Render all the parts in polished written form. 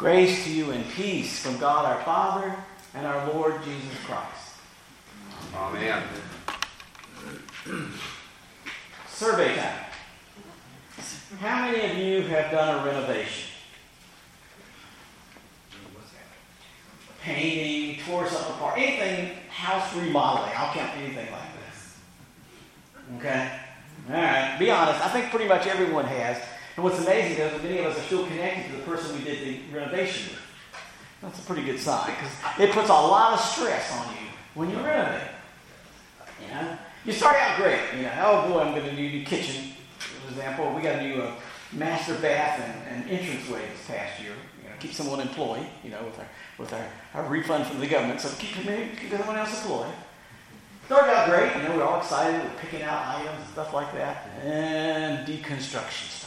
Grace to you and peace from God our Father and our Lord Jesus Christ. Amen. Survey time. How many of you have done a renovation? Painting, tore something apart, anything, house remodeling. I'll count anything like this. Okay? All right. Be honest. I think pretty much everyone has. And what's amazing is that many of us are still connected to the person we did the renovation with. That's a pretty good sign because it puts a lot of stress on you when you renovate. You know, you start out great. You know, oh boy, I'm going to do a new kitchen. For example, we got a new master bath and entranceway this past year. You know, keep someone employed. You know, with our refund from the government, so keep someone else employed. Started out great. You know, we're all excited. We're picking out items and stuff like that, and deconstruction started.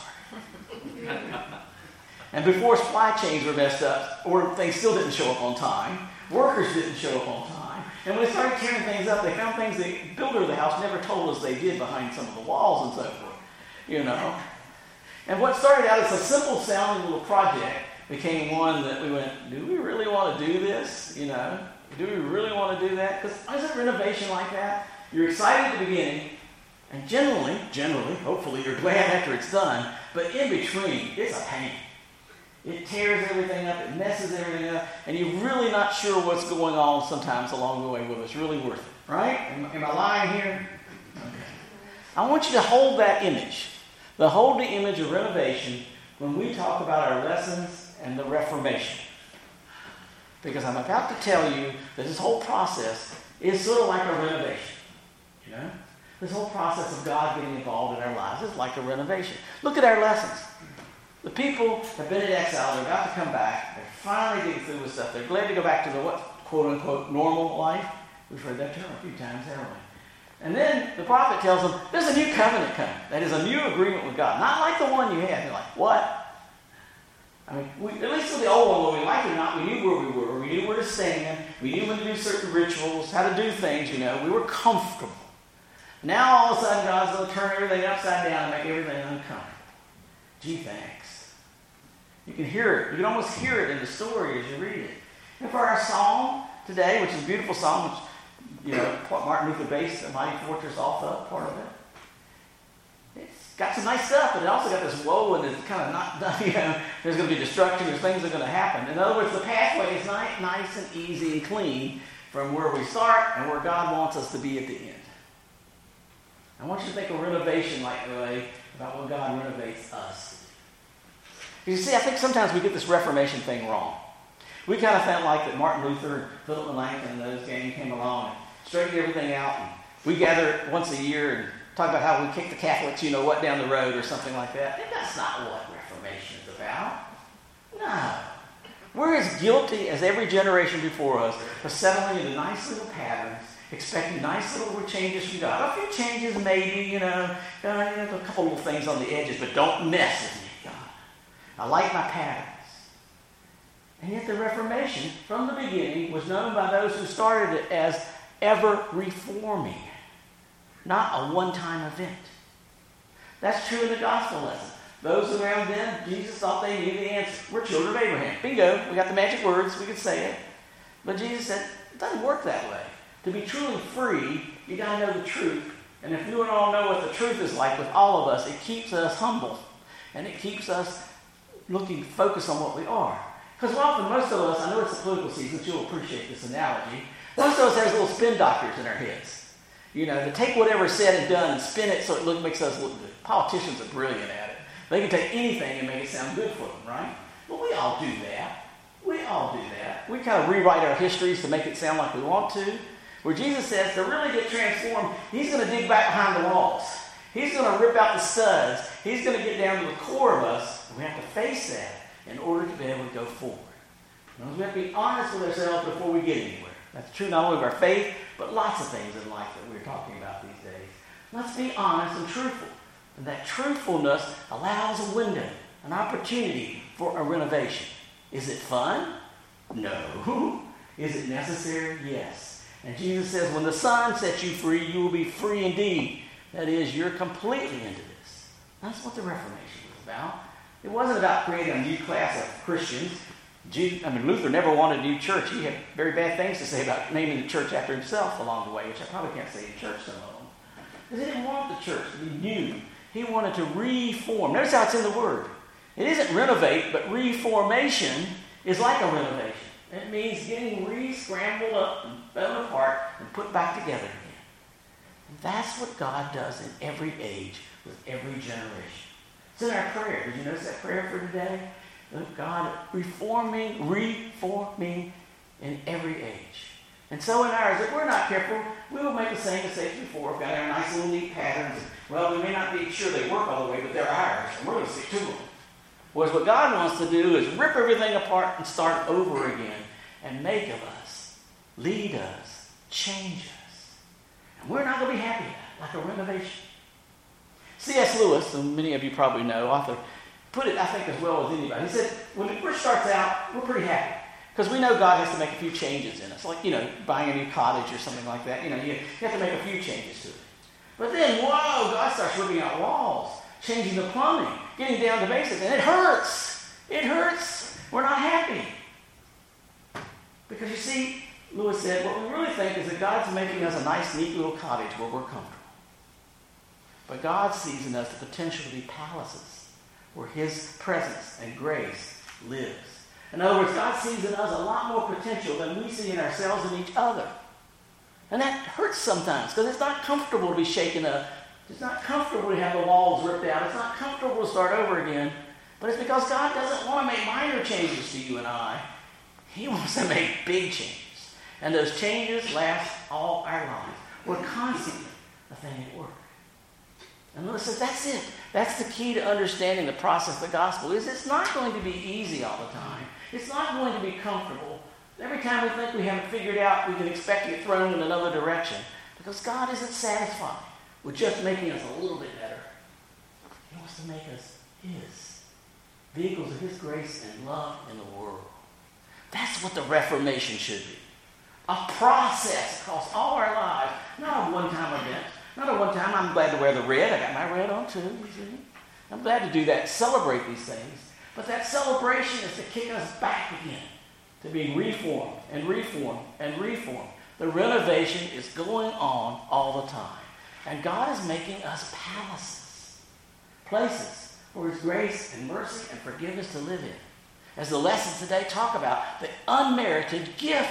And before supply chains were messed up, or things still didn't show up on time, workers didn't show up on time, and when they started tearing things up, they found things the builder of the house never told us they did behind some of the walls and so forth, you know. And what started out as a simple sounding little project became one that we went, do we really want to do this? You know, do we really want to do that? Because isn't renovation like that? You're excited at the beginning, and generally, hopefully you're glad after it's done, but in between, it's a pain. It tears everything up, it messes everything up, and you're really not sure what's going on sometimes along the way with it. It's really worth it, right? Am I lying here? Okay. I want you to hold that image. Hold the image of renovation when we talk about our lessons and the Reformation. Because I'm about to tell you that this whole process is sort of like a renovation, you know? This whole process of God getting involved in our lives is like a renovation. Look at our lessons. The people have been in exile. They're about to come back. They're finally getting through with stuff. They're glad to go back to the what, quote-unquote, normal life. We've heard that term a few times, haven't we? And then the prophet tells them, there's a new covenant coming. That is a new agreement with God. Not like the one you had. They're like, what? I mean, at least with the old one, whether we liked it or not, we knew where we were. We knew where to stand. We knew when to do certain rituals, how to do things, you know. We were comfortable. Now, all of a sudden, God's going to turn everything upside down and make everything uncomfortable. Gee, thanks. You can hear it. You can almost hear it in the story as you read it. And for our psalm today, which is a beautiful psalm, which, you know, Martin Luther based A Mighty Fortress off of, part of it. It's got some nice stuff, but it also got this woe, and it's kind of not done, you know, there's going to be destruction, there's things that are going to happen. In other words, the pathway is nice and easy and clean from where we start and where God wants us to be at the end. I want you to think of renovation like the way about when God renovates us. You see, I think sometimes we get this Reformation thing wrong. We kind of felt like that Martin Luther, Philip Melanchthon, and those gang came along and straightened everything out. And we gather once a year and talk about how we kick the Catholics, you know what, down the road or something like that. And that's not what Reformation is about. No. We're as guilty as every generation before us of settling into nice little patterns, expecting nice little changes from God. A few changes maybe, you know, a couple little things on the edges, but don't mess with me, God. I like my patterns. And yet the Reformation, from the beginning, was known by those who started it as ever reforming, not a one-time event. That's true in the gospel lesson. Those around them, Jesus thought they knew the answer. We're children of Abraham. Bingo, we got the magic words, we could say it. But Jesus said, it doesn't work that way. To be truly free, you got to know the truth. And if you all know what the truth is like with all of us, it keeps us humble. And it keeps us focused on what we are. Because often, most of us, I know it's the political season, so you'll appreciate this analogy. Most of us have little spin doctors in our heads. You know, to take whatever's said and done and spin it so it makes us look good. Politicians are brilliant at it. They can take anything and make it sound good for them, right? Well, we all do that. We kind of rewrite our histories to make it sound like we want to. Where Jesus says to really get transformed, he's going to dig back behind the walls. He's going to rip out the studs. He's going to get down to the core of us. And we have to face that in order to be able to go forward. We have to be honest with ourselves before we get anywhere. That's true not only of our faith, but lots of things in life that we're talking about these days. Let's be honest and truthful. And that truthfulness allows a window, an opportunity for a renovation. Is it fun? No. Is it necessary? Yes. And Jesus says, when the Son sets you free, you will be free indeed. That is, you're completely into this. That's what the Reformation was about. It wasn't about creating a new class of Christians. Luther never wanted a new church. He had very bad things to say about naming the church after himself along the way, which I probably can't say in church, some of them. Because he didn't want the church to be new. He wanted to reform. Notice how it's in the Word. It isn't renovate, but reformation is like a renovation. It means getting re-scrambled up and thrown apart and put back together again. And that's what God does in every age with every generation. It's in our prayer. Did you notice that prayer for today? God reforming in every age. And so in ours, if we're not careful, we will make the same mistakes before. We've got our nice little neat patterns. Well, we may not be sure they work all the way, but they're ours, and we're going to stick to them. Whereas what God wants to do is rip everything apart and start over again and make of us, lead us, change us. And we're not going to be happy like a renovation. C.S. Lewis, and many of you probably know, author, put it, I think, as well as anybody. He said, when it first starts out, we're pretty happy. Because we know God has to make a few changes in us. Like, buying a new cottage or something like that. You have to make a few changes to it. But then, whoa, God starts ripping out walls, changing the plumbing, getting down to basics. And it hurts. It hurts. We're not happy. Because you see, Lewis said, what we really think is that God's making us a nice, neat little cottage where we're comfortable. But God sees in us the potential to be palaces where His presence and grace lives. In other words, God sees in us a lot more potential than we see in ourselves and each other. And that hurts sometimes because it's not comfortable to be shaken up. It's not comfortable to have the walls ripped out. It's not comfortable to start over again. But it's because God doesn't want to make minor changes to you and I. He wants to make big changes. And those changes last all our lives. We're constantly a thing at work. And Lewis says that's it. That's the key to understanding the process of the gospel. Is it's not going to be easy all the time. It's not going to be comfortable. Every time we think we haven't figured out, we can expect to get thrown in another direction. Because God isn't satisfied with just making us a little bit better. He wants to make us His. Vehicles of His grace and love in the world. That's what the Reformation should be. A process across all our lives. Not a one-time event. Not a one-time, I'm glad to wear the red. I got my red on too, you see. I'm glad to do that, celebrate these things. But that celebration is to kick us back again, to be reformed and reformed and reformed. The renovation is going on all the time. And God is making us palaces, places for His grace and mercy and forgiveness to live in. As the lessons today talk about, the unmerited gift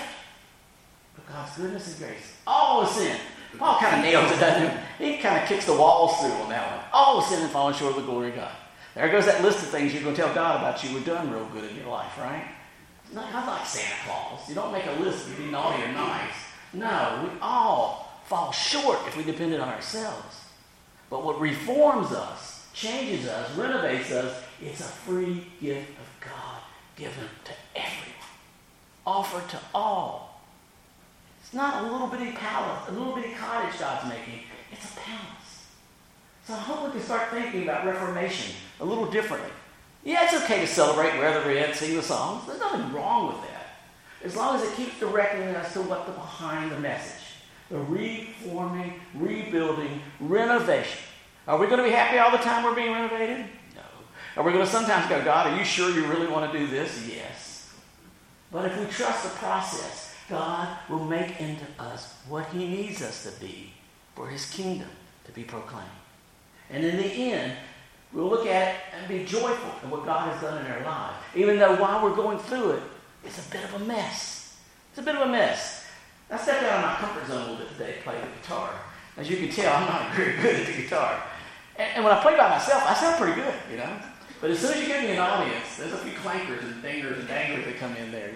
of God's goodness and grace. All of sin. Paul kind of nails it, doesn't he? He kind of kicks the walls through on that one. All of sin and falling short of the glory of God. There goes that list of things you're going to tell God about you were done real good in your life, right? God's like Santa Claus. You don't make a list of being naughty or nice. No, we all fall short if we depended on ourselves. But what reforms us, changes us, renovates us, it's a free gift of God given to everyone. Offered to all. It's not a little bitty palace, a little bitty cottage God's making. It's a palace. So I hope we can start thinking about Reformation a little differently. Yeah, it's okay to celebrate, wear the red, sing the songs. There's nothing wrong with that. As long as it keeps directing us to what's behind the message. The reforming, rebuilding, renovation. Are we going to be happy all the time we're being renovated? No. Are we going to sometimes go, God, are you sure you really want to do this? Yes. But if we trust the process, God will make into us what He needs us to be for His kingdom to be proclaimed. And in the end, we'll look at it and be joyful in what God has done in our lives. Even though while we're going through it, it's a bit of a mess. It's a bit of a mess. I stepped out of my comfort zone a little bit today to play the guitar. As you can tell, I'm not very good at the guitar. And when I play by myself, I sound pretty good, But as soon as you get me an audience, there's a few clankers and dingers and danglers that come in there,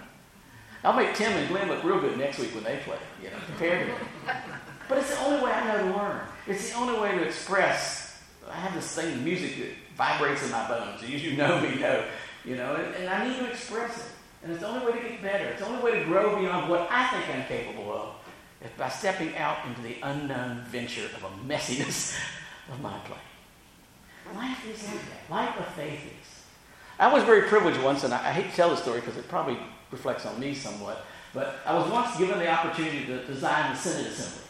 I'll make Tim and Glenn look real good next week when they play, compared to me. But it's the only way I know to learn. It's the only way to express. I have this thing, music that vibrates in my bones. You know me, and I need to express it. And it's the only way to get better. It's the only way to grow beyond what I think I'm capable of is by stepping out into the unknown venture of a messiness of my playing. Life is like that. Life of faith is. I was very privileged once, and I hate to tell the story because it probably reflects on me somewhat, but I was once given the opportunity to design the Synod Assembly.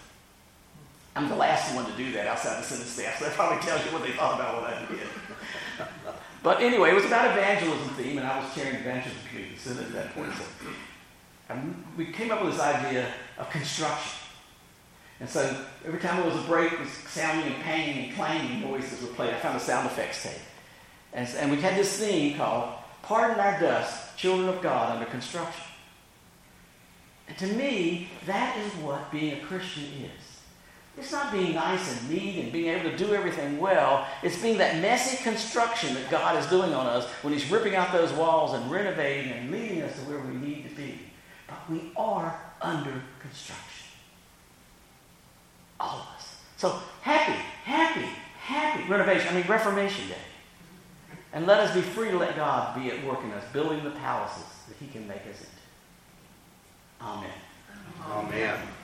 I'm the last one to do that outside the Synod staff, so that probably tells you what they thought about what I did. But anyway, it was about evangelism theme, and I was chairing the evangelism committee at that point. So, we came up with this idea of construction. And so every time there was a break, it was sounding and panging and clanging noises were played. I found a sound effects tape. And we had this theme called Pardon Our Dust, Children of God Under Construction. And to me, that is what being a Christian is. It's not being nice and neat and being able to do everything well. It's being that messy construction that God is doing on us when He's ripping out those walls and renovating and leading us to where we need to be. But we are under construction. All of us. So happy Reformation Day. And let us be free to let God be at work in us, building the palaces that He can make us into. Amen. Amen.